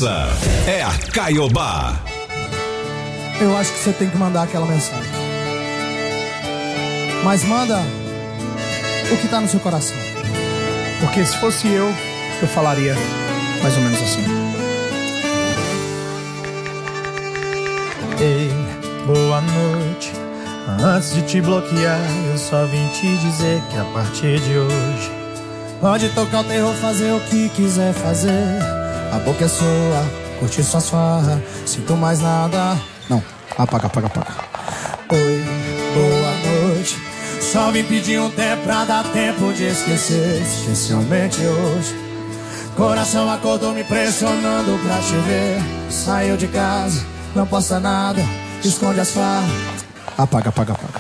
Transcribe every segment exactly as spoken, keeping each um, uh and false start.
Essa é a Caiobá. Eu acho que você tem que mandar aquela mensagem. Mas manda o que tá no seu coração. Porque se fosse eu, eu falaria mais ou menos assim. Ei, boa noite. Antes de te bloquear, eu só vim te dizer que a partir de hoje pode tocar o terror, fazer o que quiser fazer. A boca é sua, curtir suas farras. Sinto mais nada. Não, apaga, apaga, apaga. Oi, boa noite. Só vim pedir um tempo pra dar tempo de esquecer. Especialmente hoje. Coração acordou me pressionando pra te ver. Saiu de casa, não posta nada, esconde as farras. Apaga, apaga, apaga.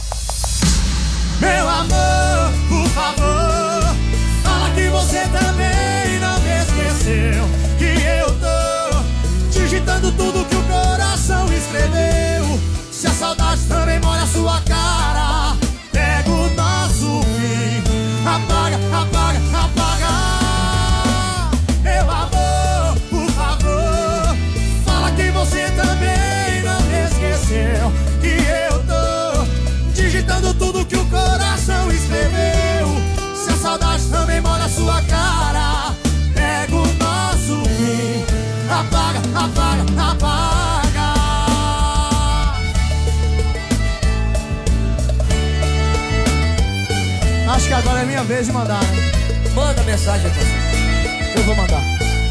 Meu amor, por favor, fala que você também não me esqueceu. Que eu tô digitando tudo que o coração escreveu. Se a saudade também molha a sua cara, pega o nosso fim. Apaga, apaga, apaga. Meu amor, por favor, fala que você também não me esqueceu. Que eu tô digitando tudo que o coração escreveu. Se a saudade também molha a sua cara, pega o nosso fim. Apaga, apaga, apaga. Acho que agora é minha vez de mandar, né? Manda mensagem pra você. Eu vou mandar.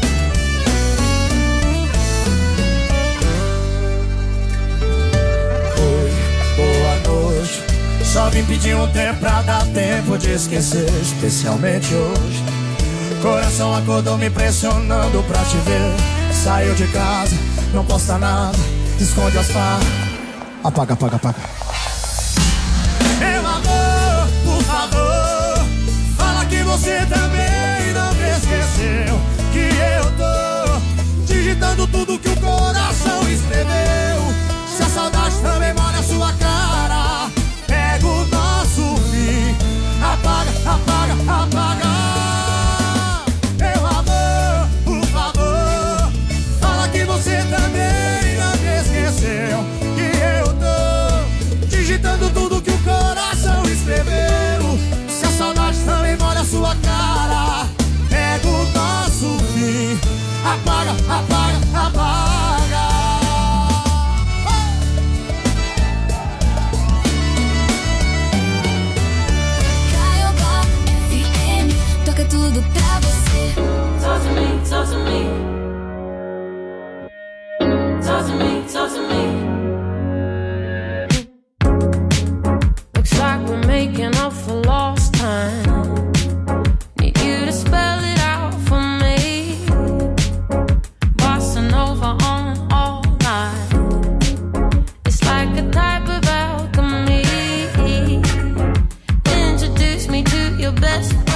Só vim pedir um tempo pra dar tempo de esquecer. Especialmente hoje. Coração acordou me pressionando pra te ver. Saiu de casa, não posta nada, esconde as farras. Apaga, apaga, apaga. Meu amor, por favor, fala que você também não me esqueceu. Que eu tô digitando tudo que o coração escreveu. Se a saudade também molha a sua cara, pega o nosso fim. Apaga, apaga, apaga. Meu amor, por favor, fala que você também não me esqueceu. Que eu tô digitando tudo que o coração escreveu. Se a saudade também molha a sua cara, pega o nosso fim. Apaga, apaga, apaga. Tudo pra você. Talk to me, talk to me. Talk to me, talk to me. Looks like we're making up for lost time. Need you to spell it out for me. Bossa Nova on all night. It's like a type of alchemy. Introduce me to your best friend.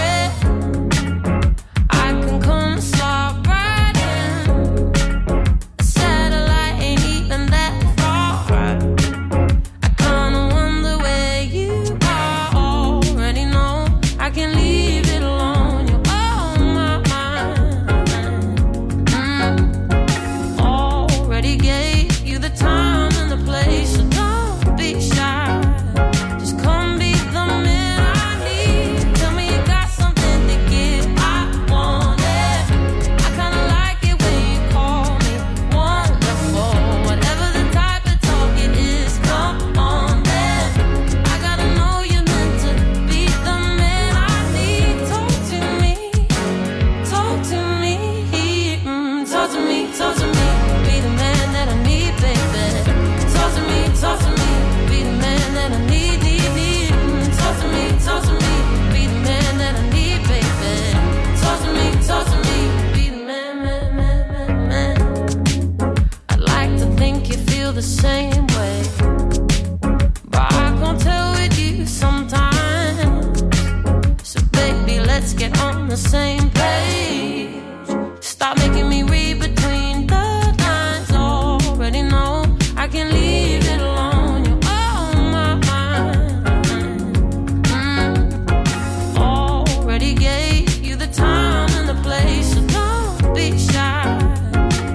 Already gave you the time and the place, so don't be shy.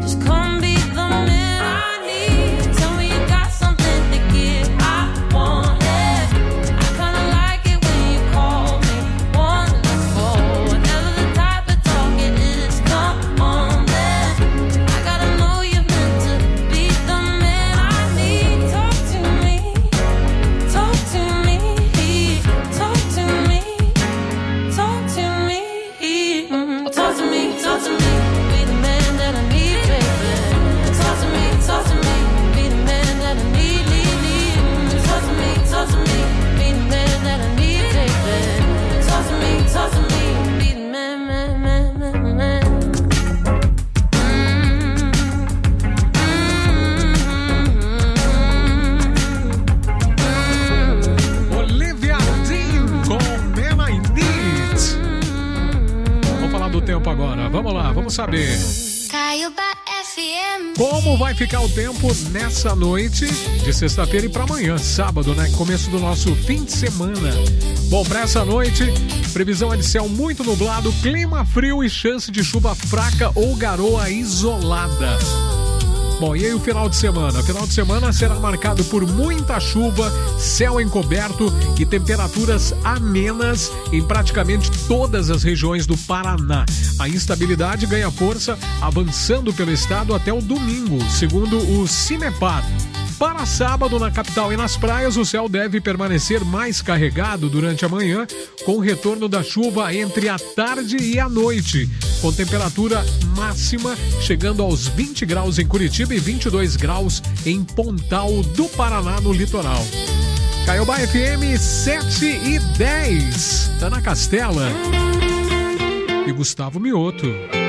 agora. Vamos lá, vamos saber. Caiobá F M. Como vai ficar o tempo nessa noite de sexta-feira e para amanhã, sábado, né? Começo do nosso fim de semana. Bom, para essa noite, previsão é de céu muito nublado, clima frio e chance de chuva fraca ou garoa isolada. Bom, e aí o final de semana? O final de semana será marcado por muita chuva, céu encoberto e temperaturas amenas em praticamente todas as regiões do Paraná. A instabilidade ganha força avançando pelo estado até o domingo, segundo o Cimepar. Para sábado, na capital e nas praias, o céu deve permanecer mais carregado durante a manhã, com o retorno da chuva entre a tarde e a noite, com temperatura máxima chegando aos vinte graus em Curitiba e vinte e dois graus em Pontal do Paraná, no litoral. Caiobá F M sete e dez. Ana Castela e Gustavo Mioto.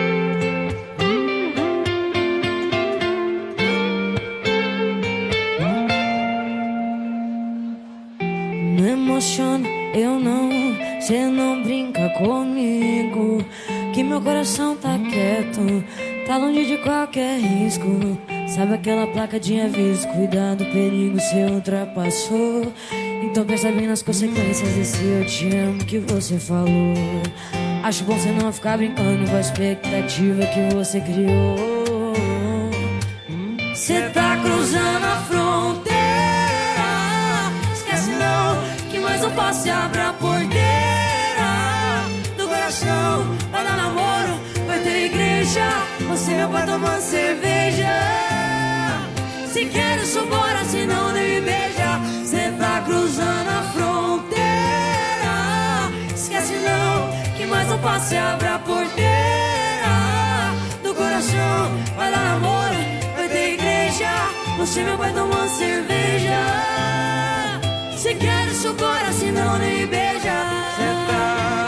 Não emociona, eu não, cê não brinca comigo, que meu coração tá quieto, tá longe de qualquer risco. Sabe aquela placa de aviso, cuidado, perigo, cê ultrapassou. Então pensa bem nas consequências desse eu te amo que você falou. Acho bom cê não ficar brincando com a expectativa que você criou. Cê tá cruzando a fronteira, esquece não, que mais um passo e abre a porteira do coração. Vai dar namoro, vai ter igreja, você meu pai tomando cerveja. Se quer isso bora, se não nem me beija. Cê tá cruzando a fronteira, esquece não, que mais um passo e abre a porteira do coração. Vai dar namoro, vai ter igreja, você meu pai tomando cerveja. Se quer isso bora, se não nem me beija. Cê tá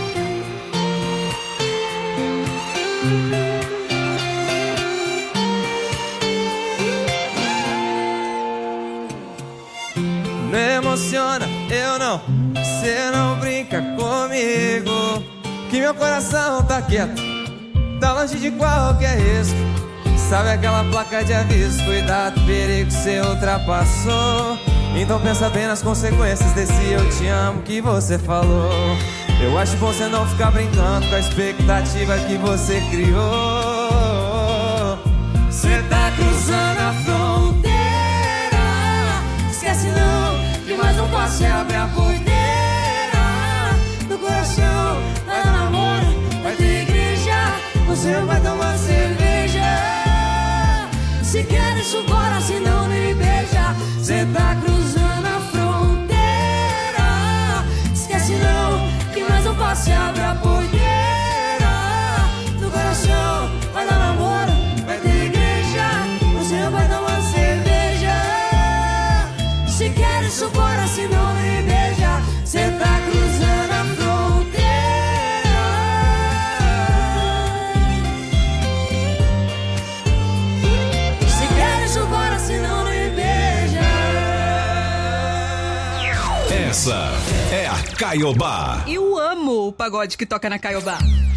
não emociona, eu não, cê não brinca comigo, que meu coração tá quieto, tá longe de qualquer risco. Sabe aquela placa de aviso, cuidado, perigo, cê ultrapassou. Então pensa bem nas consequências desse eu te amo que você falou. Eu acho bom você não ficar brincando com a expectativa que você criou. Cê tá cruzando a fronteira, esquece não, que mais um passo e abre a porteira do coração. Vai dar namoro, vai ter igreja, você vai tomar cerveja. Se quer isso bora, se não nem me beija. Cê tá cruzando a fronteira, esquece não, que mais um passo e abre a porteira do coração. Vai dar namoro, vai ter igreja, você vai tomar cerveja. Se quer isso bora, se não nem me beija. Cê tá cruzando a fronteira, se quer isso bora, se não nem me beija. Essa é a Caiobá. Eu amo o pagode que toca na Caiobá.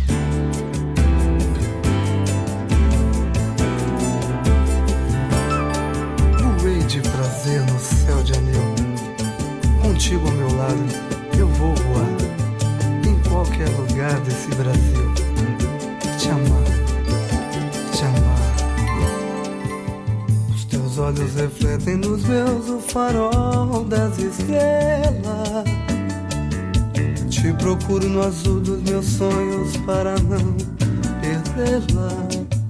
Voei de prazer no céu de anil, contigo ao meu lado eu vou voar, em qualquer lugar desse Brasil. Te amar, te amar. Os teus olhos refletem nos meus o farol das estrelas. Te procuro no azul dos meus sonhos para não perdê-la.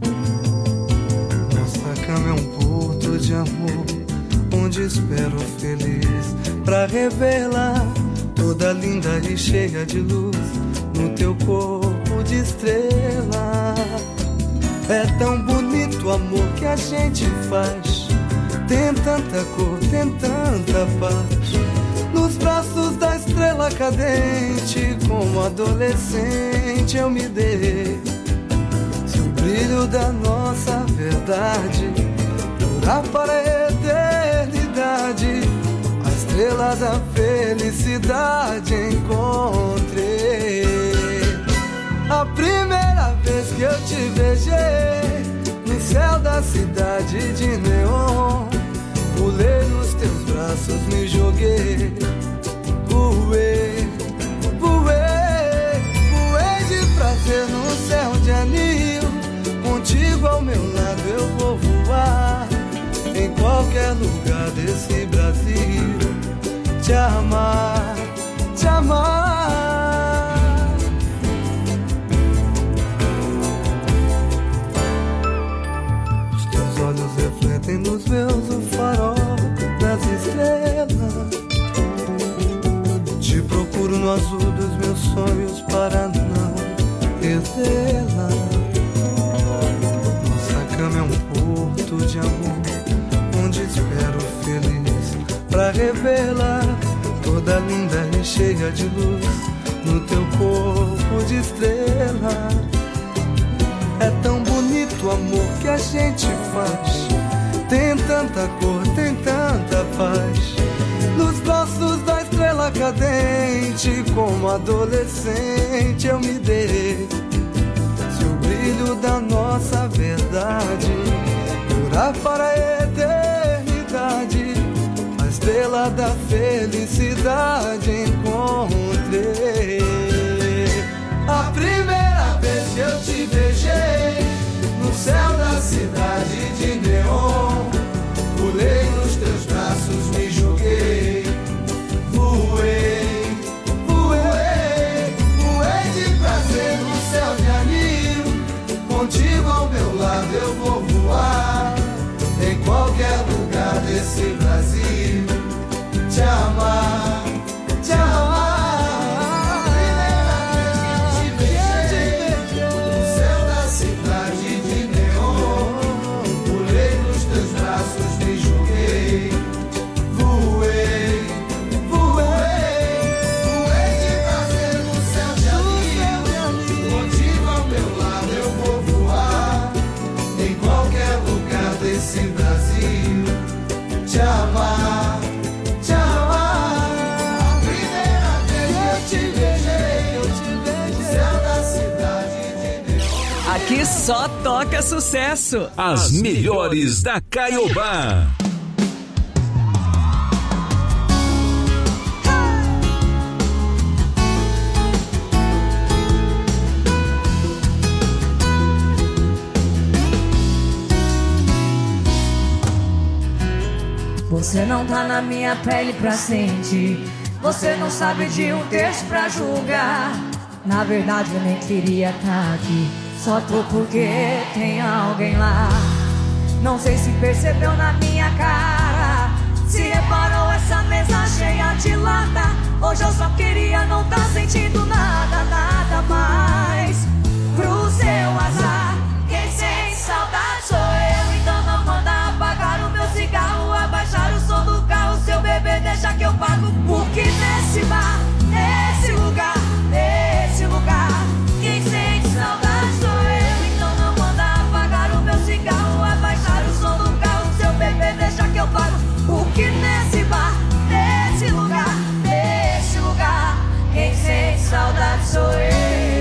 Nossa cama é um porto de amor, onde espero feliz pra revê-la, toda linda e cheia de luz no teu corpo de estrela. É tão bonito o amor que a gente faz, tem tanta cor, tem tanta paz. Nos braços da estrela cadente, como adolescente eu me dei. Se o brilho da nossa verdade durar para a eternidade, a estrela da felicidade encontrei. A primeira vez da cidade de neon. Pulei nos teus braços, me joguei. Voei, voei, voei de prazer no céu de anil. Contigo ao meu lado eu vou voar. Em qualquer lugar desse Brasil. Te amar, te amar. Os teus olhos refletem nos meus o farol das estrelas. Te procuro no azul dos meus sonhos para não perdê-la. Nossa cama é um porto de amor, onde espero feliz pra revelar toda linda e cheia de luz no teu corpo de estrela. É tão bonito o amor que a gente faz. Tem tanta cor, tem tanta paz. Nos braços da estrela cadente, como adolescente eu me dei. Se o brilho da nossa verdade durar para a eternidade, a estrela da felicidade encontrei. A primeira vez que eu te beijei no céu da cidade de neon, pulei nos teus braços, me joguei. Voei, voei, voei de prazer no céu de anil. Contigo ao meu lado eu vou voar. Em qualquer lugar desse Brasil. Te amar, te amar. Te amar, te amar. A primeira vez que eu te beijei, eu te beijei no céu da cidade de Deus. Aqui só toca sucesso. As melhores da Caiobá. Você não tá na minha pele pra sentir. Você não sabe de um terço pra julgar. Na verdade eu nem queria tá aqui. Só tô porque tem alguém lá. Não sei se percebeu na minha cara, se reparou essa mesa cheia de lata. Hoje eu só queria não tá sentindo nada, nada mais. Pro seu azar, quem sente saudade sou eu. Então não manda apagar o meu cigarro, abaixar o som do carro. Seu bebê deixa que eu pago. Porque nesse bar, nesse lugar, nesse lugar, quem sente saudade sou eu. Então não manda apagar o meu cigarro, abaixar o som do carro. Seu bebê deixa que eu pago. Porque nesse bar, nesse lugar, nesse lugar, quem sente saudade sou eu.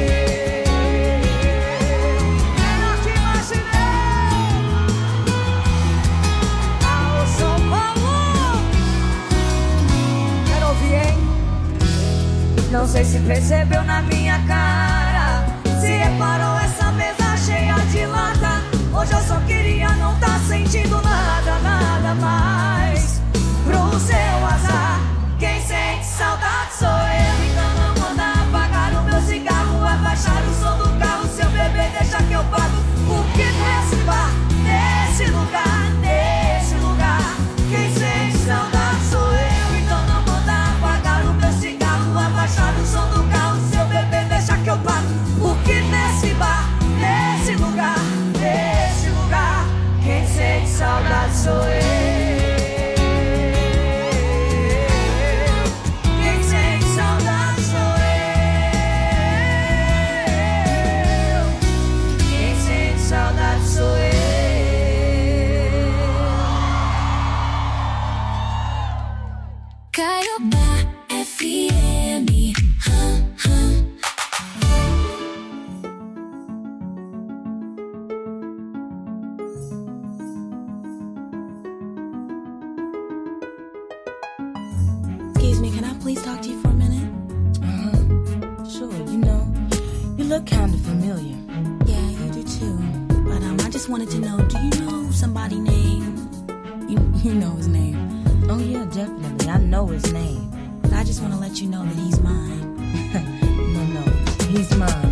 Não sei se percebeu na minha cara, se reparou essa mesa cheia de lata. Hoje eu só queria não tá sentindo nada, nada mais. Pro seu azar, quem sente saudade sou eu. Então não manda apagar o meu cigarro, abaixar o som do carro. Seu bebê deixa que eu pago. Porque nesse bar, nesse lugar, nesse lugar, quem sente saudade sou eu. Então não manda apagar o meu cigarro, abaixar o som do carro. Seu bebê deixa que eu pago. Porque nesse bar, nesse lugar, nesse lugar, quem sente saudade sou eu. Quem sente saudade look kind of familiar. Yeah, you do too. But um, I just wanted to know, do you know somebody named... You, you know his name. Oh yeah, definitely. I know his name. But I just want to let you know that he's mine. No, no, he's mine.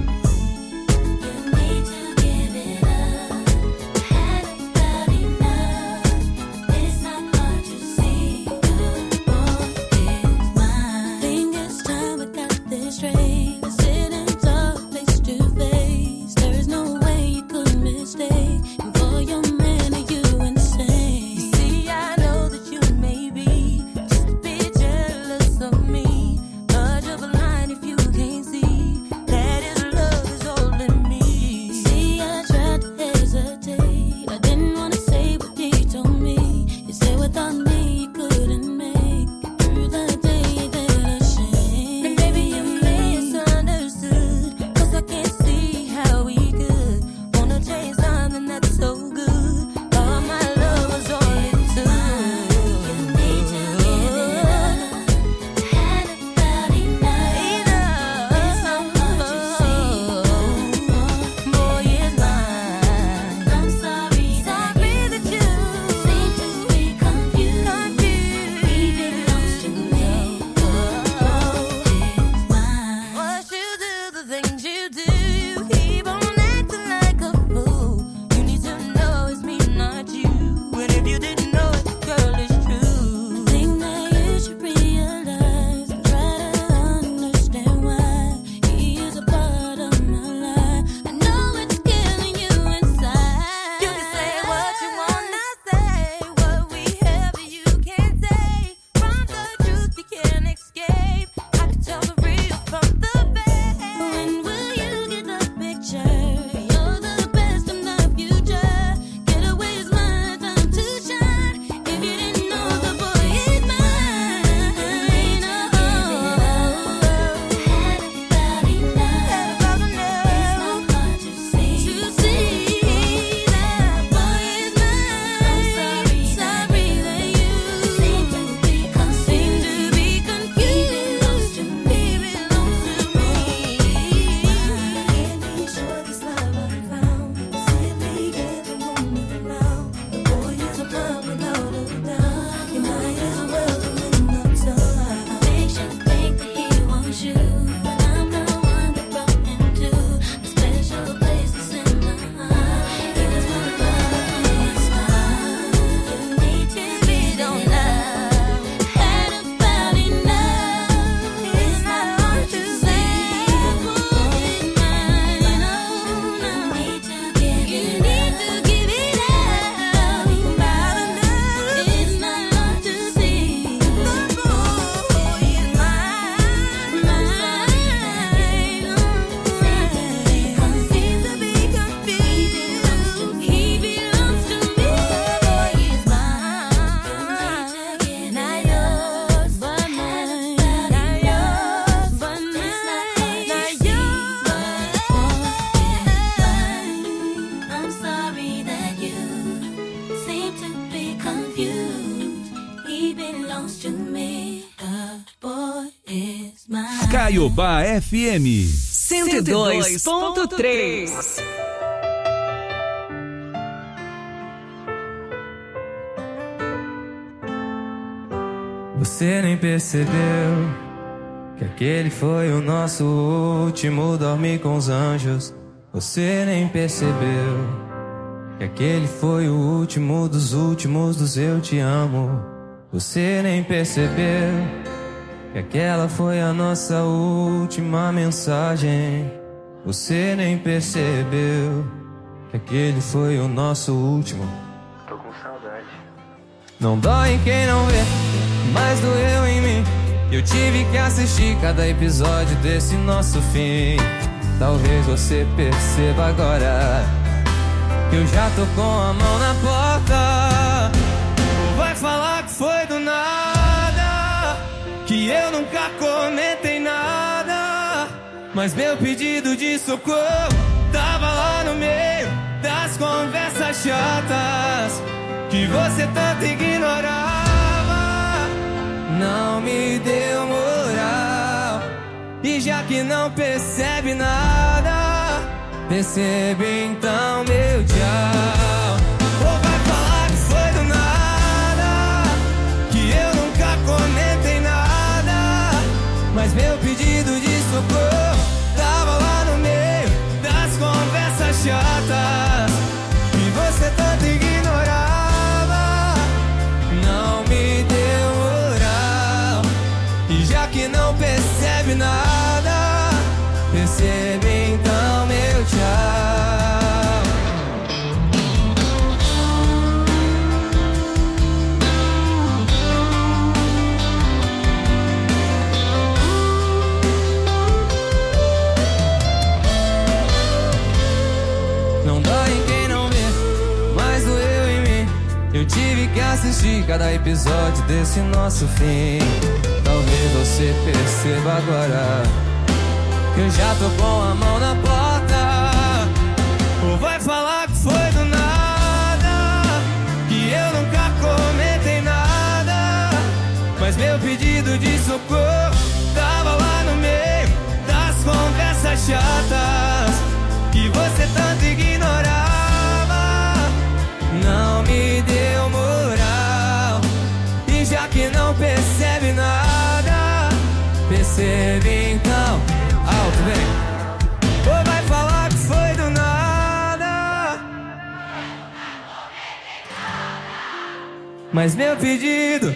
Caiobá F M cento e dois ponto três. Você nem percebeu que aquele foi o nosso último dormir com os anjos. Você nem percebeu que aquele foi o último dos últimos dos eu te amo. Você nem percebeu que aquela foi a nossa última mensagem. Você nem percebeu que aquele foi o nosso último. Tô com saudade. Não dói em quem não vê, mas doeu em mim. Eu tive que assistir cada episódio desse nosso fim. Talvez você perceba agora que eu já tô com a mão na porta. Ou vai falar que foi do nada, que eu nunca comentei nada, mas meu pedido de socorro tava lá no meio das conversas chatas que você tanto ignorava. Não me deu moral, e já que não percebe nada, Percebe então meu tchau. Ou vai falar que foi do nada, que eu nunca comentei nada, mas meu pedido de socorro tava lá no meio das conversas chatas que você tanto ignorava. Não me deu moral, e já que não percebe nada, percebe então meu tchau. Não dói em quem não vê, mas doeu em mim. Eu tive que assistir cada episódio desse nosso fim. Talvez você perceba agora que eu já tô com a mão na porta. Ou vai falar que foi do nada, que eu nunca comentei nada, mas meu pedido de socorro tava lá no meio das conversas chatas que você tanto ignorava. Não me deu moral, e já que não percebe nada, percebe então. Alto, vem. Ou vai falar que foi do nada, mas meu pedido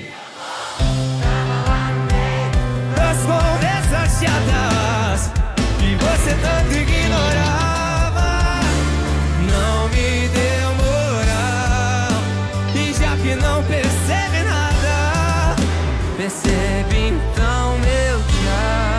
das conversas chatas que você tanto ignorava. Não me deu moral, e já que não percebe nada, percebe então meu tchau.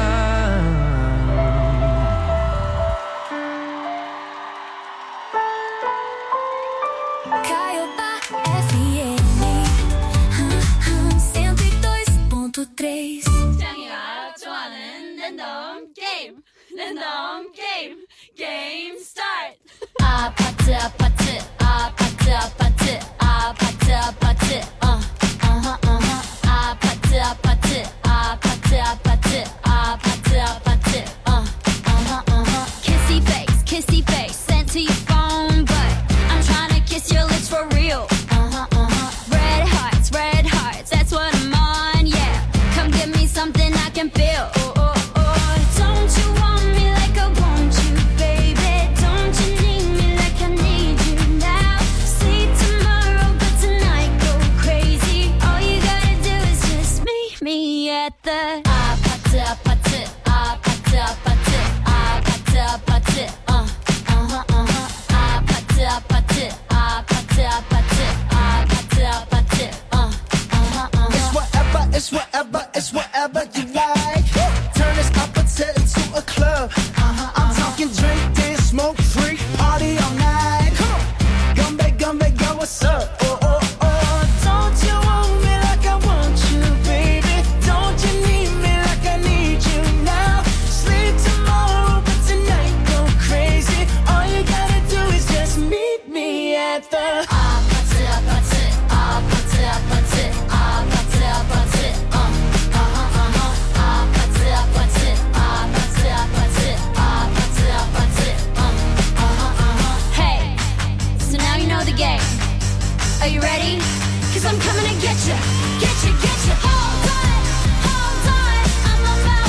três. 짱이가 좋아하는 랜덤 게임, 랜덤 게임, 게임 스타트. 아파트 아파트 아파트 아파트 아파트 아파트 어 어허 어허 아파트 아파트 아파트 아파트 아파트 아파트 어 어허 어허 kissy face kissy face sent to your phone but I'm trying to kiss your lips for real. Uh-huh uh-huh red hearts red hearts that's what I'm on. Yeah, come give me something I can feel. Oh, oh, oh. Don't you want me like I want you, baby? Don't you need me like I need you now? Sleep tomorrow, but tonight go crazy. All you gotta do is just meet me at the 아파트 아파트 아파트 아파트 아파트 아파트 uh uh-huh uh-huh 아파트 아파트 아파트 아파트 아파트 아파트 uh uh-huh uh-huh It's whatever, it's whatever, it's whatever you like. Turn this opposite into a club. Uh-huh, I'm talking drink, dance, smoke, freak, party all night. Come on, Gumbe, Gumbe, girl, what's up? Oh, oh, oh. Don't you want me like I want you, baby? Don't you need me like I need you now? Sleep tomorrow, but tonight go crazy. All you gotta do is just meet me at the 아파트 아파트 아파트 아파트 아파트 아파트 어 어허 어허 아파트 아파트 아파트 아파트 아파트 아파트 어 어허 어허 Hey, so now you know the game. Are you ready? Cause I'm coming to get you, get you, get you. Hold on, hold on, I'm on my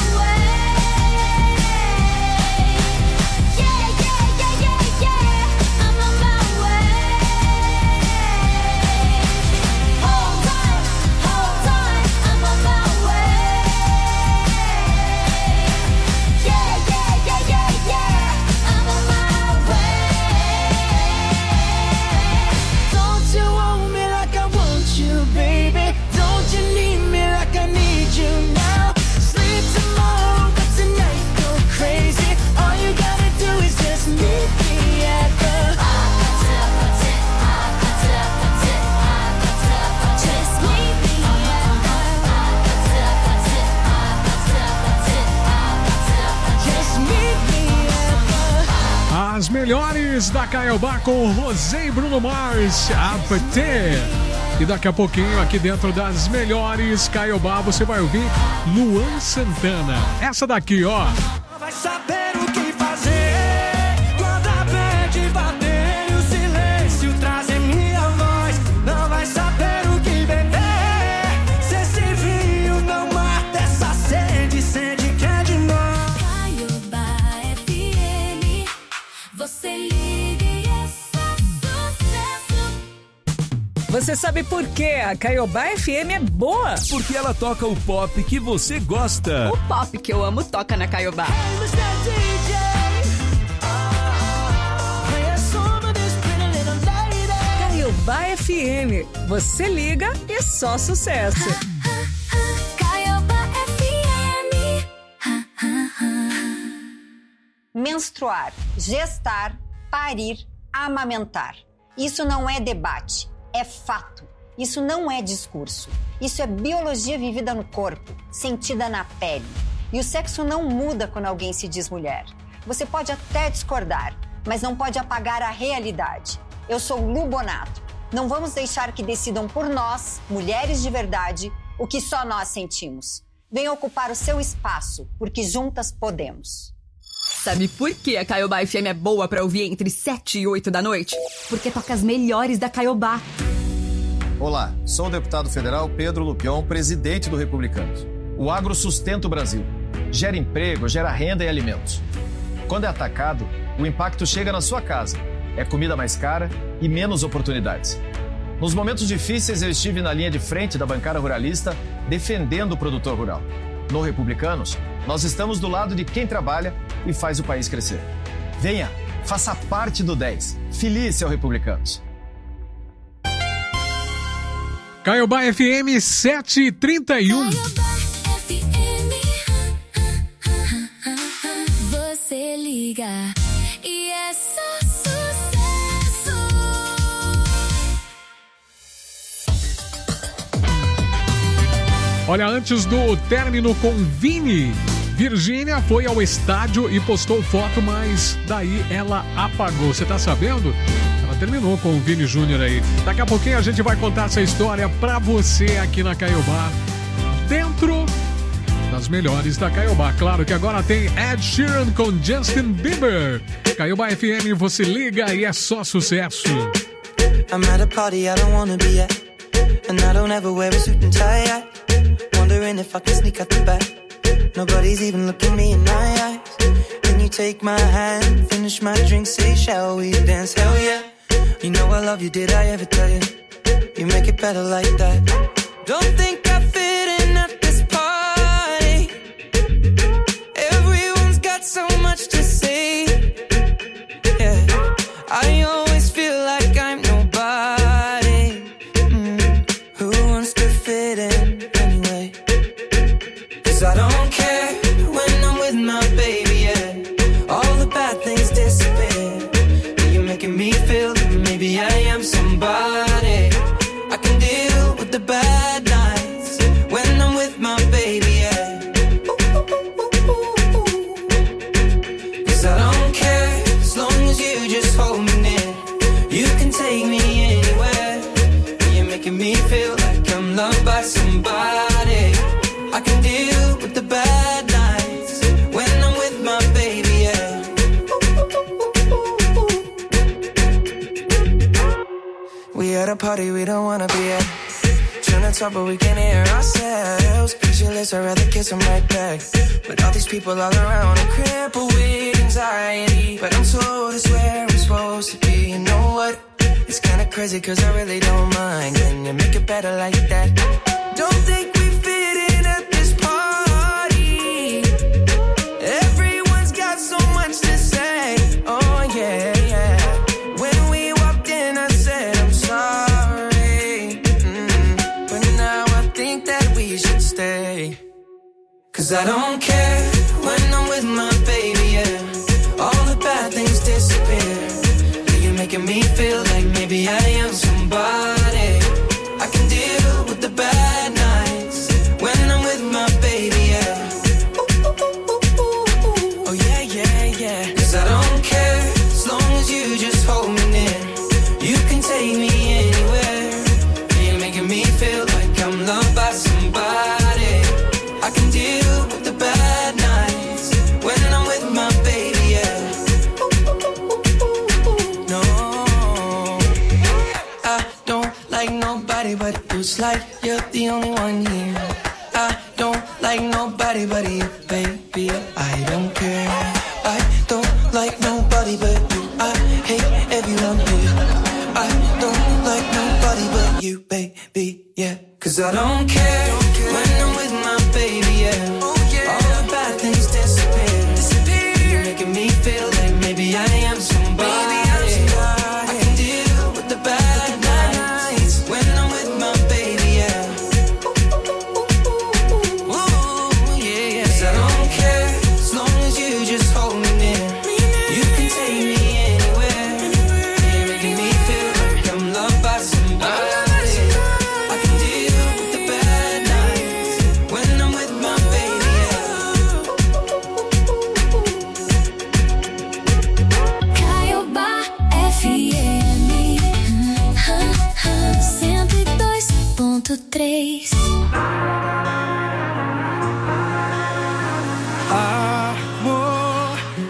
way. Yeah, yeah, yeah, yeah, yeah, I'm on my way. Hold on, hold on, I'm on my way. Yeah, yeah, yeah, yeah, yeah, I'm on my way. Don't you want me like I want you, baby? Don't you need me like I need you now? Sleep tomorrow, but tonight go crazy. All you gotta do is just meet me at the 아파트 아파트 아파트 아파트 아파트 아파트 Just meet me at the 아파트 아파트 아파트 아파트 아파트 아파트 just meet me at the As melhores da Caiobá com Rosé e Bruno Mars, Apatê. E daqui a pouquinho, aqui dentro das melhores Caiobá, você vai ouvir Luan Santana. Essa daqui, ó. vai saber o que fazer quando a Você sabe por que a Caiobá F M é boa? Porque ela toca o pop que você gosta. O pop que eu amo toca na Caiobá. Caiobá F M. Você liga e só sucesso. Caiobá F M. Menstruar, gestar, parir, amamentar. Isso não é debate, é fato. Isso não é discurso. Isso é biologia vivida no corpo, sentida na pele. E o sexo não muda quando alguém se diz mulher. Você pode até discordar, mas não pode apagar a realidade. Eu sou Lu Bonato. Não vamos deixar que decidam por nós, mulheres de verdade, o que só nós sentimos. Venha ocupar o seu espaço, porque juntas podemos. Sabe por que a Caiobá F M é boa pra ouvir entre sete e oito da noite? Porque toca as melhores da Caiobá. Olá, sou o deputado federal Pedro Lupion, presidente do Republicanos. O agro sustenta o Brasil. Gera emprego, gera renda e alimentos. Quando é atacado, o impacto chega na sua casa. É comida mais cara e menos oportunidades. Nos momentos difíceis, eu estive na linha de frente da bancada ruralista, defendendo o produtor rural. No Republicanos, nós estamos do lado de quem trabalha e faz o país crescer. Venha, faça parte do dez. Feliz ao Republicanos. Caiobá F M sete e trinta e um. Você liga e é só sucesso. Olha, antes do término com Vini, Virgínia foi ao estádio e postou foto, mas daí ela apagou. Você tá sabendo? Ela terminou com o Vini Júnior aí. Daqui a pouquinho a gente vai contar essa história pra você aqui na Caiobá, dentro das melhores da Caiobá. Claro que agora tem Ed Sheeran com Justin Bieber. Caiobá F M, você liga e é só sucesso. I'm at a party I don't wanna be at, and I don't ever wear a suit and tie yet. Wondering if I can sneak out the back. Nobody's even looking me in my eyes. When you take my hand, finish my drink, say shall we dance? Hell yeah. You know I love you, did I ever tell you? You make it better like that. Don't think I fit in at this party. Everyone's got so much to say. Yeah, I always feel like I'm nobody. Mm. Who wants to fit in anyway? 'Cause I don't care when I'm with my baby, yeah. All the bad things disappear. You're making me feel that maybe I am somebody. I can deal with the bad nights when I'm with my baby, yeah. 'Cause I don't care as long as you just hold me near. You can take me anywhere. You're making me feel like I'm loved by somebody. I can deal with the bad nights when I'm with my baby, yeah. We at a party we don't wanna be at. Trying to talk but we can't hear ourselves. Pictureless, I'd rather kiss them right back. But all these people all around, I'm crippled with anxiety. But I'm told it's where I'm supposed to be. You know what? It's kinda crazy 'cause I really don't mind. Can you make it better like that? Don't think we fit in at this party. Everyone's got so much to say. Oh yeah, yeah. When we walked in I said I'm sorry. Mm. But now I think that we should stay. 'Cause I don't care when I'm with my baby, yeah. All the bad things disappear. You're making me feel like maybe I am somebody. I can deal with the bad nights when I'm with my baby, yeah. Oh yeah, yeah, yeah. 'Cause I don't care as long as you just hold me near. You can take me anywhere. You're making me feel like I'm loved by somebody. I can deal with the bad nights when I'm with my baby, yeah. No, I don't like nobody but you. It's like you're the only one here. I don't like nobody but you, baby. I don't care. I don't like nobody but you. I hate everyone here. I don't like nobody but you.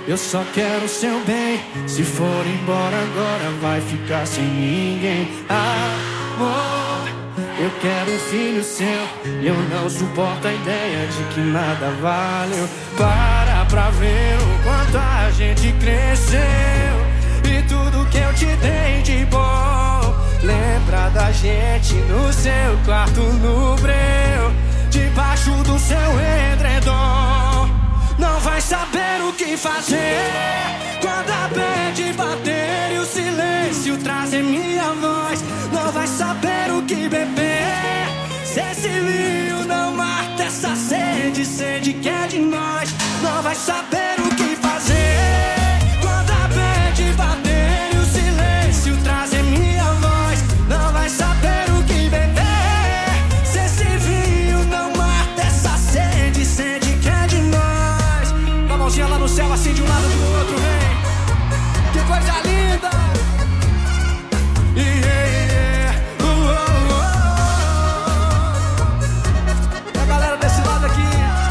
eu só quero o seu bem. Se for embora agora vai ficar sem ninguém. Amor, eu quero um filho seu. Eu não suporto a ideia de que nada valeu. Para pra ver o quanto a gente cresceu e tudo que eu te dei de bom. Lembra da gente no seu quarto no breu, debaixo do seu edredom. Não vai saber o que fazer quando a bad bater e o silêncio trazer minha voz. Não vai saber o que beber se esse vinho não mata essa sede, sede que é de nós. Não vai saber o que fazer quando a bad bater e o silêncio trazer minha voz. Não vai saber o que beber se esse vinho não mata essa sede, sede que é de nós. Dá a mãozinha lá no céu, assim de um lado do outro, vem. Que coisa linda. Yeah, yeah. Uh, uh, uh. E a galera desse lado aqui.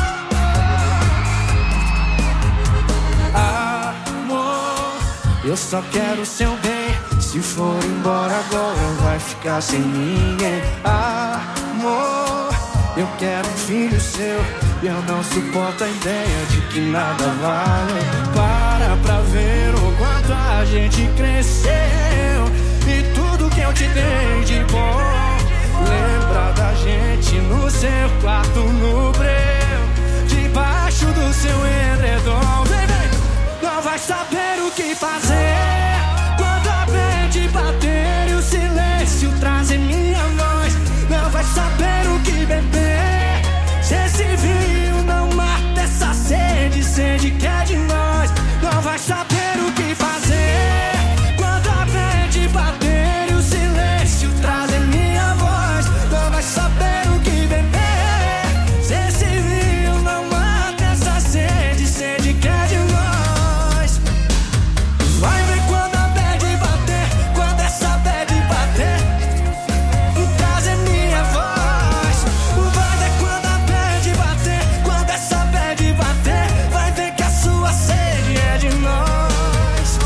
Amor, eu só quero o seu bem. Se for embora agora vai ficar sem ninguém. Amor, eu quero um filho seu. Eu não suporto a ideia de que nada vale. Para pra ver o quanto a gente cresceu e tudo que eu te dei de bom. Lembra da gente no seu quarto no breu, debaixo do seu edredom. Vem, vem. Não vai saber o que fazer quando a mente bater e o silêncio trazer minha voz. Não vai saber o que beber se esse vinho não mata essa sede, sede que é de nós. Não vai saber o que fazer quando a mente bater e o silêncio trazer minha voz. Não vai saber o que beber se esse vinho não mata essa sede, sede que é de nós. Vai ver quando a bad bater, quando essa bad bater, trazer minha voz. Vai ver quando a bad bater, quando essa bad bater, vai ver que a sua sede é de nós.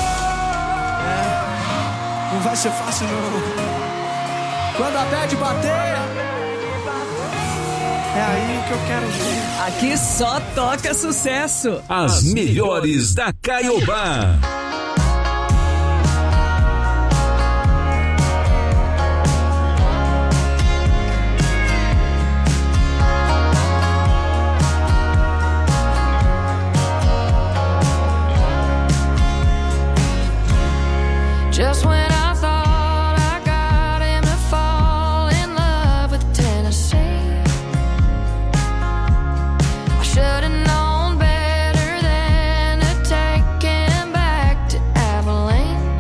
É, não vai ser fácil não. Quando a bad bater, é aí que eu quero ver. Aqui só toca sucesso. As melhores da Caiobá. Just when I thought I got him to fall in love with Tennessee, I should've known better than to take him back to Abilene.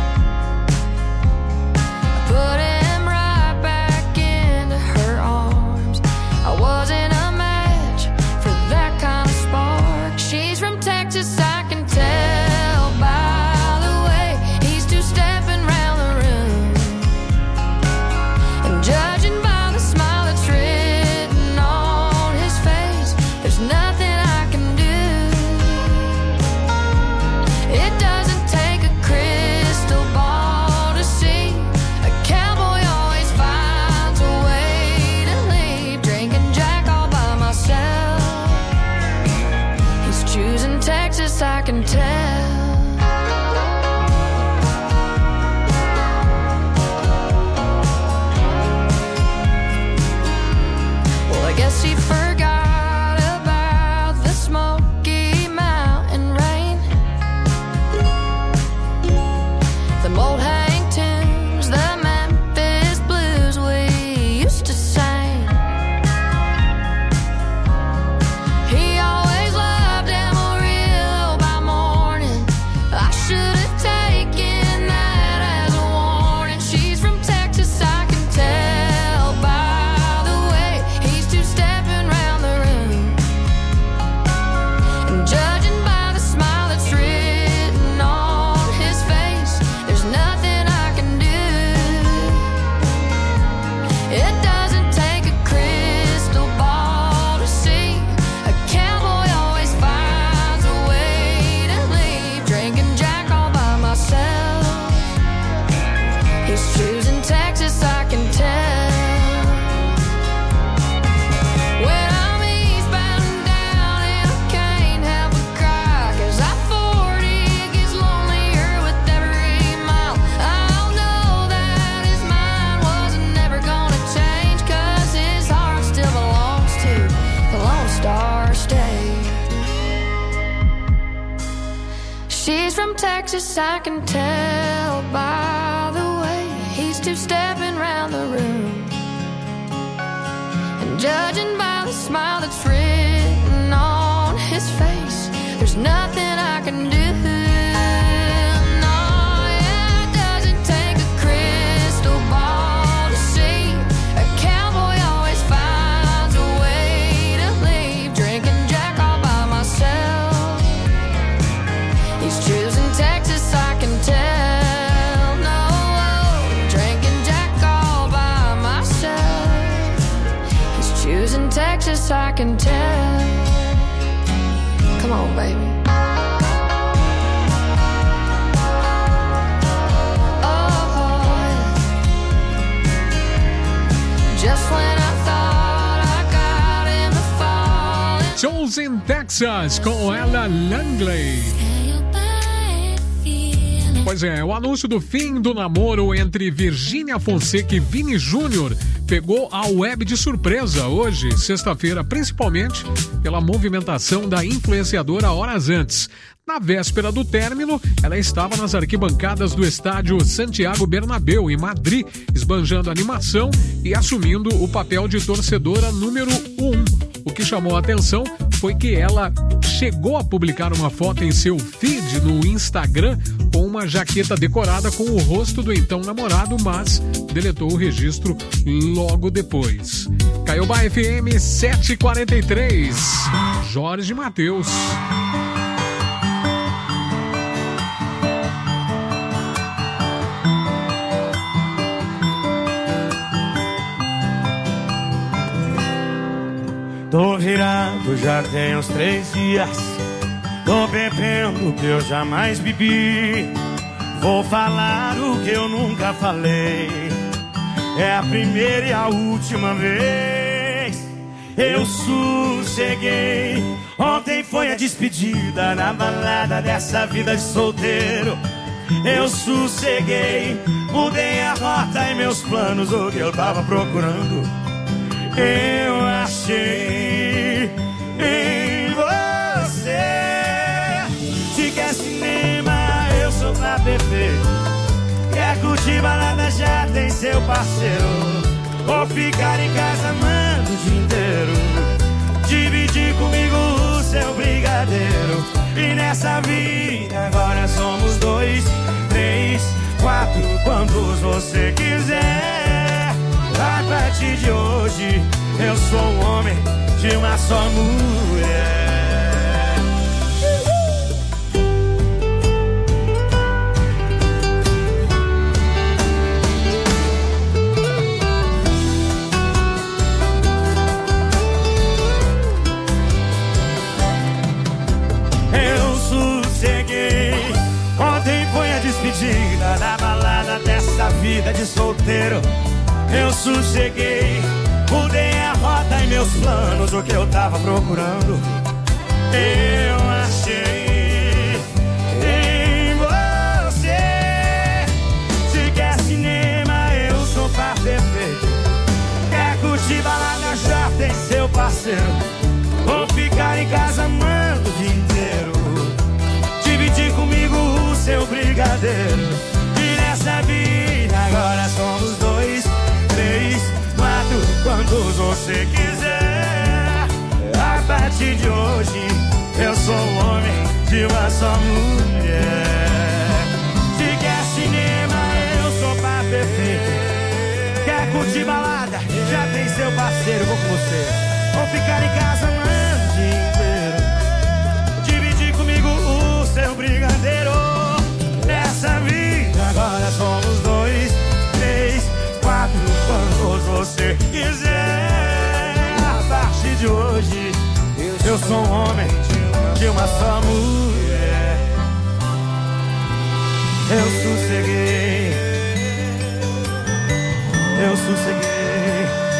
I put him right back into her arms. I wasn't a match for that kind of spark. She's from Texas, I can tell by the way he's two-stepping round the room. And judging by the smile that's written on his face, there's nothing I can do. It doesn't take a crystal ball to see a cowboy always finds a way to leave. Drinking Jack all by myself. He's choosing Texas, I can tell. Well, I guess he forgot about the Smoky Mountain rain, the old hang tunes, the Memphis blues we used to sing. He always loved Amarillo by morning. She's from Texas, I can tell by the way he's two-stepping round the room. And judging by the smile that's written on his face, there's nothing I can do. Texas, I can tell. Come on, baby. Oh, just when I thought I got him to fall. Chosen Texas com ela Langley. Pois é, o anúncio do fim do namoro entre Virgínia Fonseca e Vini Júnior pegou a web de surpresa hoje, sexta-feira, principalmente pela movimentação da influenciadora horas antes. Na véspera do término, ela estava nas arquibancadas do estádio Santiago Bernabéu, em Madrid, esbanjando animação e assumindo o papel de torcedora número um. O que chamou a atenção foi que ela chegou a publicar uma foto em seu feed no Instagram com uma jaqueta decorada com o rosto do então namorado, mas deletou o registro logo depois. Caiobá F M sete e quarenta e três, Jorge Mateus. Tô virado já tem uns três dias. Tô bebendo o que eu jamais bebi. Vou falar o que eu nunca falei. É a primeira e a última vez. Eu sosseguei. Ontem foi a despedida na balada dessa vida de solteiro. Eu sosseguei. Mudei a rota e meus planos, o que eu tava procurando eu achei em você. Se quer cinema, eu sou pra beber. Quer curtir balada, já tem seu parceiro. Ou ficar em casa amando o dia inteiro. Dividir comigo o seu brigadeiro. E nessa vida agora somos dois, três, quatro, quantos você quiser. A partir de hoje eu sou um homem de uma só mulher. Eu sosseguei. Ontem foi a despedida da balada dessa vida de solteiro. Eu sosseguei, mudei a rota e meus planos, o que eu tava procurando eu achei em você. Se quer cinema, eu sou pra perfeito. Quer curtir balada, já tem seu parceiro. Ou ficar em casa amando o dia inteiro. Dividir comigo o seu brigadeiro. E nessa vida agora somos dois, três, quatro, quantos você quiser. A partir de hoje eu sou um homem de uma só mulher. Se quer cinema, eu sou pra perfeito. Quer curtir balada, já tem seu parceiro, vou com você. Ou ficar em casa amando o dia inteiro. Dividir comigo o seu brigadeiro. Nessa vida agora somos dois, três, quatro, quantos você quiser. A partir de hoje eu sou um homem de uma só mulher. Eu sosseguei. Eu sosseguei.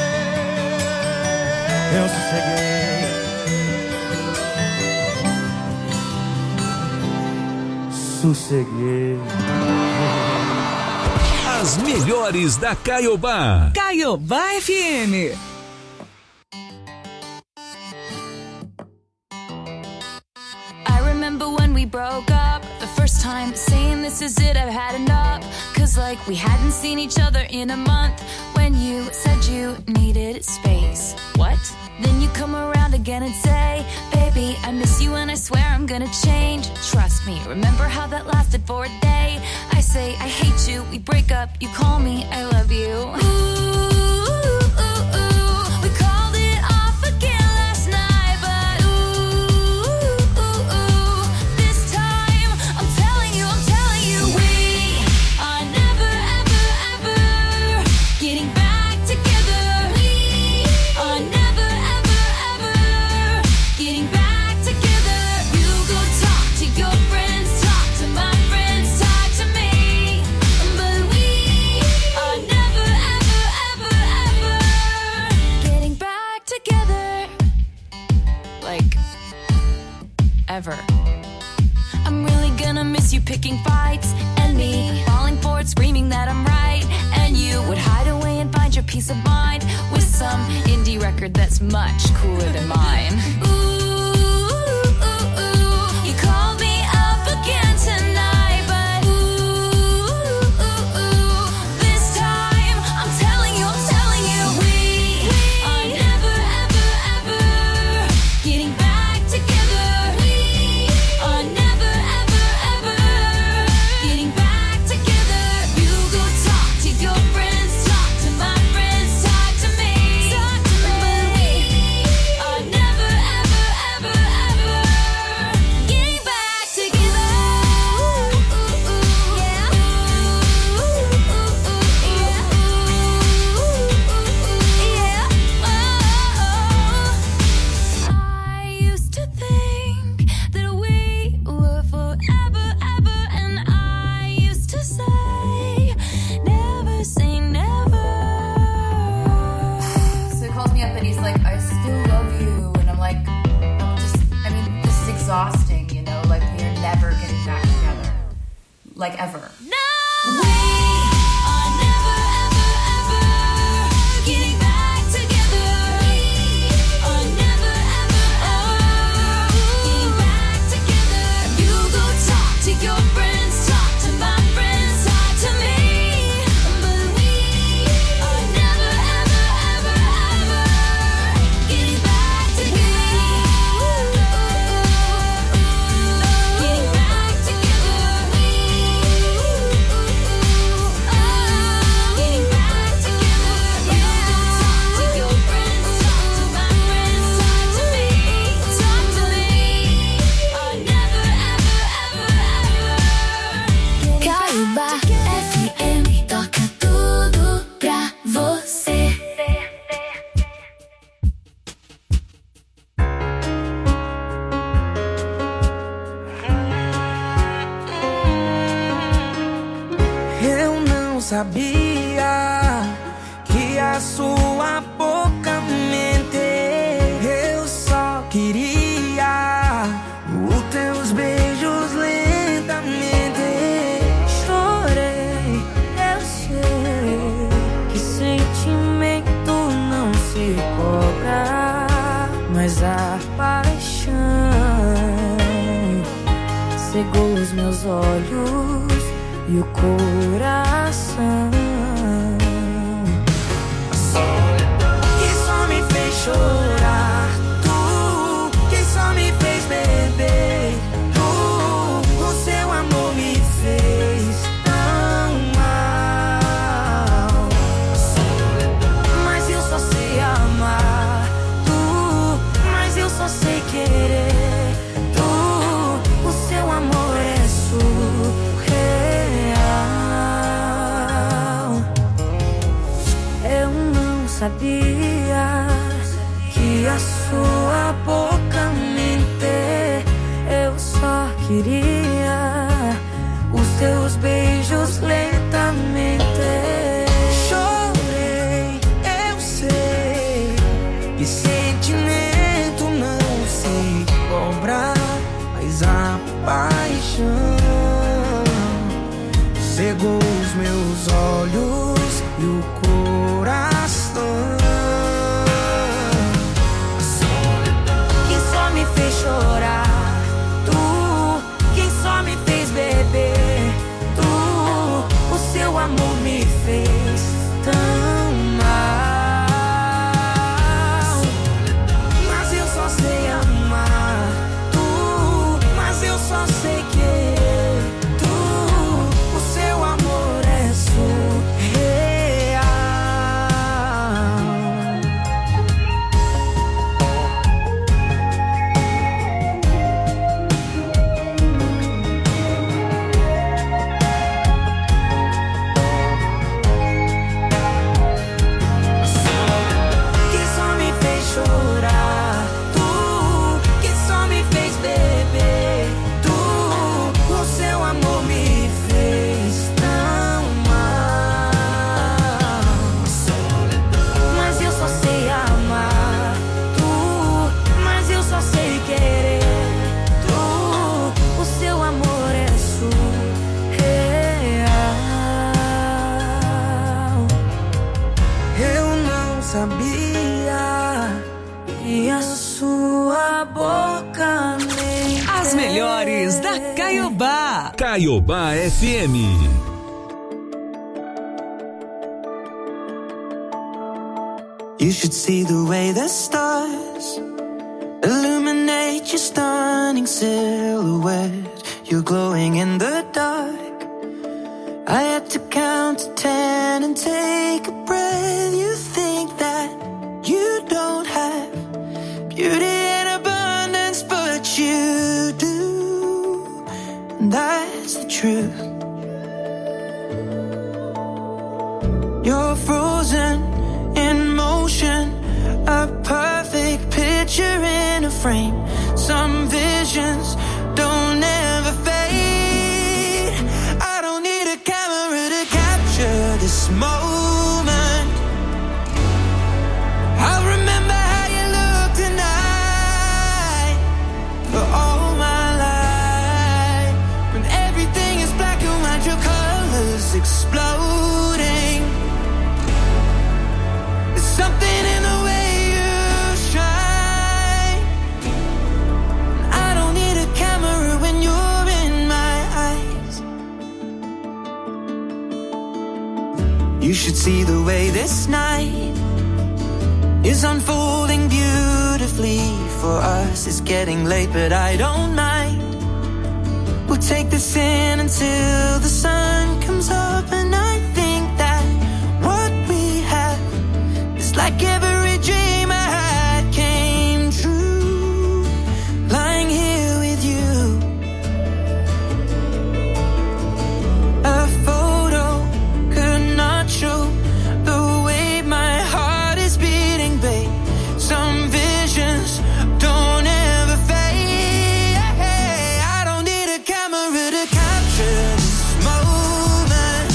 Eu sosseguei. Sosseguei. As melhores da Caiobá. Caiobá F M. I remember when we broke up the first time, saying this is it, I've had enough. Cause like we hadn't seen each other in a month. When you said you needed space. What? Then you come around again and say, baby, I miss you and I swear I'm gonna change. Trust me, remember how that lasted for a day? I say I hate you, we break up, you call me, I love you. Ooh. Ever. I'm really gonna miss you picking fights and me falling for it, screaming that I'm right. And you would hide away and find your peace of mind with some indie record that's much cooler than mine. Ooh, ooh, ooh. You called me up again tonight, but ooh, ooh, ooh. This time I'm telling you, I'm telling you, we are never, ever, ever getting back together. Like ever. No! We are never, ever, ever getting back together. We are never, ever, ever getting back together. You go talk to your friends, talk to my friends, talk to me. But we are never, ever, ever, ever getting back together. Getting back together. Sabia que a sua boca mente. Eu só queria os teus beijos lentamente. Chorei, eu sei que sentimento não se cobra, mas a paixão cegou os meus olhos e o coração que só me fez chorar, tu que só me fez beber, tu, o seu amor me fez tão mal. Mas eu só sei amar, tu, mas eu só sei querer, tu, o seu amor é surreal. Sabia que a sua boca mente. Eu só queria os teus beijos lentamente. Chorei, eu sei que sentimento não se cobra, mas a paixão cegou os meus olhos e o coração que só me fez chorar, tu quem só me fez beber. amor me fez tão mal. Mas eu só sei amar tu, mas eu só sei querer tu. O seu amor é surreal. Que só me fez chorar, tu, que só me fez beber, tu. O seu amor me fez tão mal. Mas eu só sei amar tu, mas eu só sei querer tu. O seu amor é surreal. Eu não sabia que a sua boca nem As melhores da Caiobá. Caiobá F M. You should see the way the stars illuminate your stunning silhouette. You're glowing in the dark. I had to count to ten and take a breath. You think that you don't have beauty in abundance, but you do. And that's the truth. You're frozen in motion, a perfect picture in a frame. Some visions don't ever fade. I don't need a camera to capture this moment. I'll remember how you look tonight for all my life. When everything is black and white, your colors exploding. There's something in the way you shine. I don't need a camera when you're in my eyes. You should see the way this night is unfolding beautifully for us. It's getting late, but I don't mind. We'll take this in until the sun comes up, and I think that what we have is like every dream I had came true. Lying here with you, a photo could not show the way my heart is beating, babe. Some visions don't ever fade. I don't need a camera to capture this moment.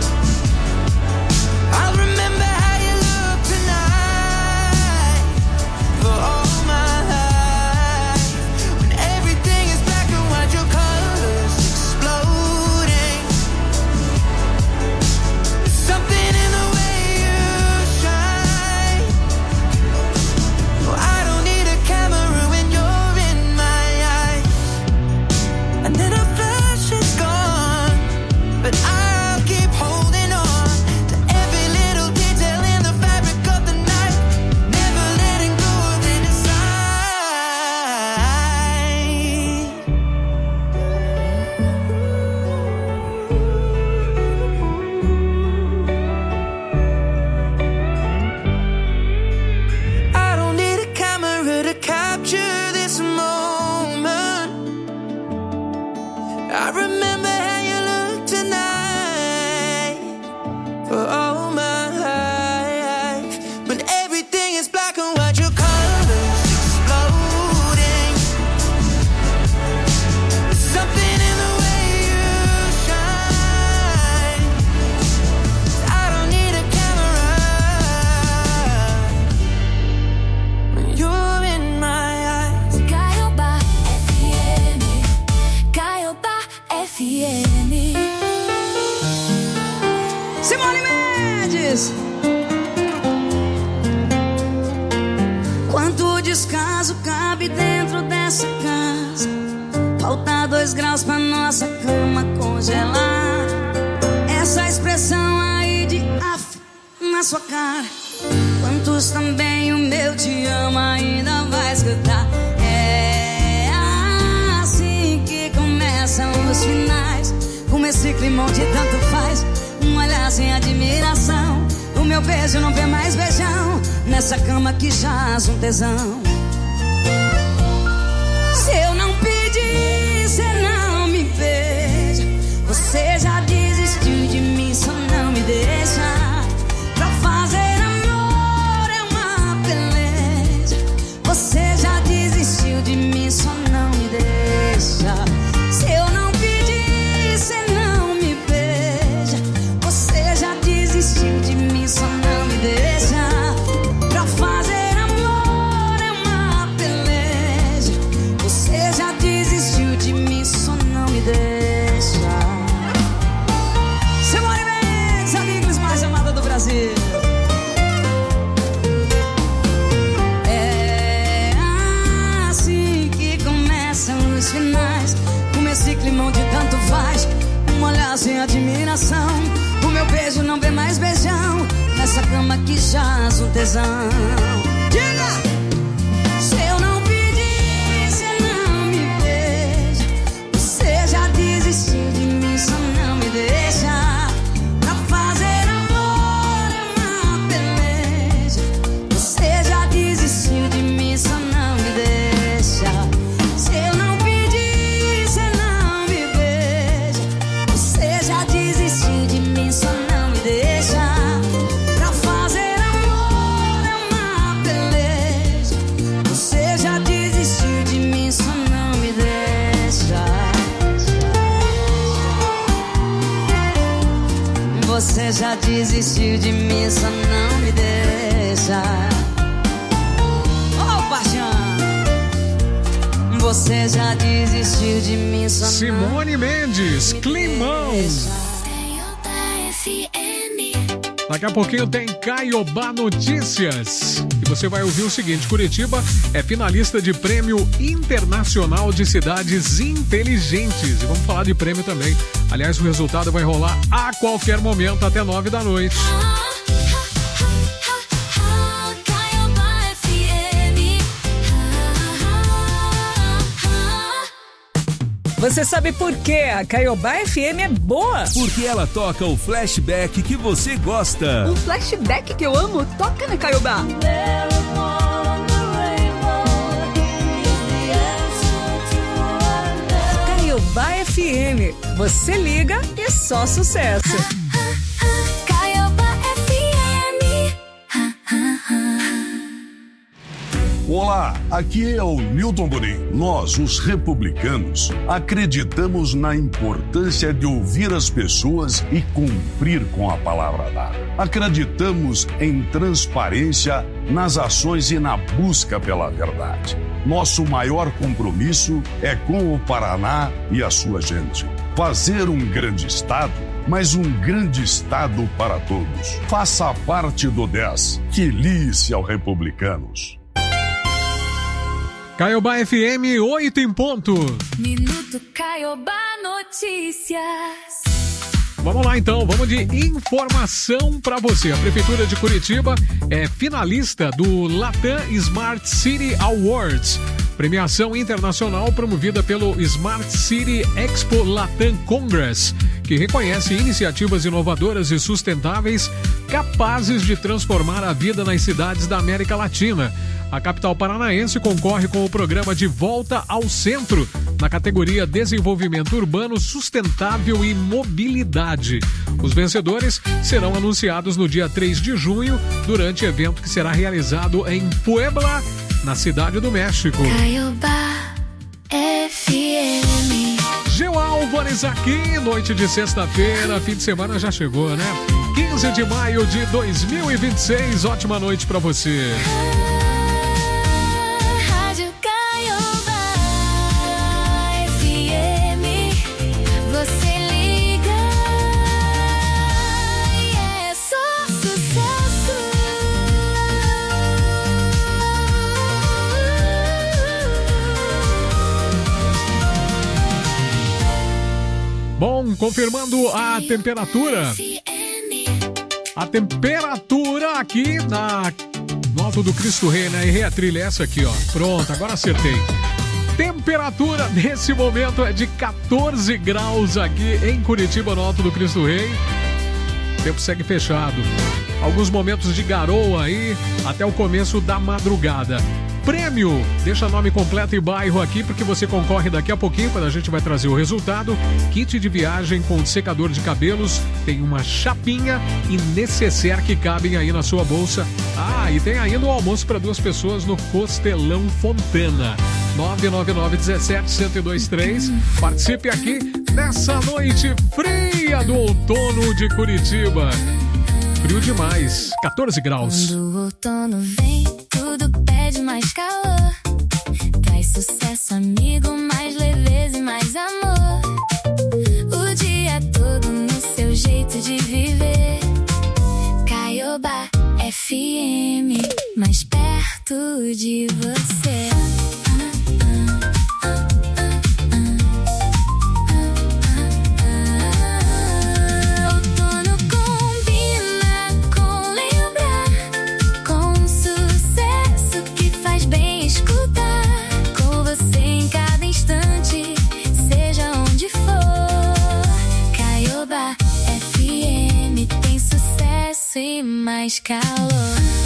I'll remember how you look tonight for all my life. When everything is black and white, your colors exploding. There's something in the way you shine. Oh, I don't need a camera when you're in my eyes. And then a flash is gone, but I'll keep holding on to every little detail in the fabric of the night, never letting go of it inside. I don't need a camera to capture this moment. I remember how you look tonight for all my life. When everything is black and white, your colors exploding. There's something in the way you shine. I don't need a camera when you're in my eyes. Caiobá F M. Caiobá F M. Simone Mendes! Quanto descaso cabe dentro dessa casa? Falta dois graus pra nossa cama congelar. Essa expressão na sua cara. Quantos também o meu te amo ainda vai escutar. É assim que começam os finais, com esse climão de tanto faz. Um olhar sem admiração, o meu beijo não vê mais beijão, nessa cama que jaz um tesão. Se eu não pedir, cê não me beija. Você já desistiu de mim, só não me deixa. Pra fazer amor é uma beleza. Você já desistiu de mim, só não me deixa. Se eu não pedir, cê não me beija. Você já desistiu de mim, só não me deixa. Pra fazer amor é uma beleza. Você já desistiu de mim, só não me deixa. Simone Mendes, a Nicolas mais amada do Brasil. É assim que começam os finais, com esse climão de tanto faz. Um olhar sem admiração, o meu beijo não vê mais beijão, nessa cama que jaz um tesão. Diga! Se eu não pedir, cê não me beija. Você já desistiu de mim, só não me deixa. Pra fazer amor é uma beleza. Você já desistiu de mim, só não me deixa. Se eu não pedir, cê não me beija. Você já desistiu de mim, só não me deixa. Pra fazer amor é uma beleza. Você já desistiu de mim, só não me deixa. Você já desistiu de mim, só não me deixa. Oh, paixão. Você já desistiu de mim, só Simone Mendes, Climão. Daqui a pouquinho tem Caiobá Notícias. E você vai ouvir o seguinte: Curitiba é finalista de Prêmio Internacional de Cidades Inteligentes. E vamos falar de prêmio também. Aliás, o resultado vai rolar a qualquer momento até nove da noite. Você sabe por que a Caiobá F M é boa? Porque ela toca o flashback que você gosta. Um flashback que eu amo toca na Caiobá. Caiobá F M. Você liga e só sucesso. Caiobá F M. Olá, aqui é o Newton Bonin. Nós, os republicanos, acreditamos na importância de ouvir as pessoas e cumprir com a palavra dada. Acreditamos em transparência nas ações e na busca pela verdade. Nosso maior compromisso é com o Paraná e a sua gente. Fazer um grande estado, mas um grande estado para todos. Faça parte do dez. Feliz ao Republicanos. Caiobá F M, oito em ponto. Minuto Caiobá Notícias. Vamos lá então, vamos de informação para você. A Prefeitura de Curitiba é finalista do Latam Smart City Awards, premiação internacional promovida pelo Smart City Expo Latam Congress, que reconhece iniciativas inovadoras e sustentáveis capazes de transformar a vida nas cidades da América Latina. A capital paranaense concorre com o programa de Volta ao Centro, na categoria Desenvolvimento Urbano Sustentável e Mobilidade. Os vencedores serão anunciados no dia três de junho, durante evento que será realizado em Puebla, na Cidade do México. Caiobá F M. Gil Álvares aqui, noite de sexta-feira, fim de semana já chegou, né? quinze de maio de dois mil e vinte e seis, ótima noite pra você. Rádio Caiobá F M. Você liga e é só sucesso. Bom, confirmando a temperatura. A temperatura aqui na no Alto do Cristo Rei, né? Errei a trilha, essa aqui, ó. Pronto, agora acertei. Temperatura nesse momento é de quatorze graus aqui em Curitiba, no Alto do Cristo Rei. O tempo segue fechado. Alguns momentos de garoa aí até o começo da madrugada. Prêmio, deixa nome completo e bairro aqui, porque você concorre daqui a pouquinho, quando a gente vai trazer o resultado. Kit de viagem com secador de cabelos, tem uma chapinha e necessaire que cabem aí na sua bolsa. Ah, e tem ainda o almoço para duas pessoas no Costelão Fontana. nove nove nove, um sete, um zero dois três. Participe aqui nessa noite fria do outono de Curitiba. Frio demais, quatorze graus. Quando o outono vem, tudo pede mais calor. Traz sucesso, amigo, mais leveza e mais amor. O dia todo no seu jeito de viver. Caiobá F M, mais perto de você. E mais calor.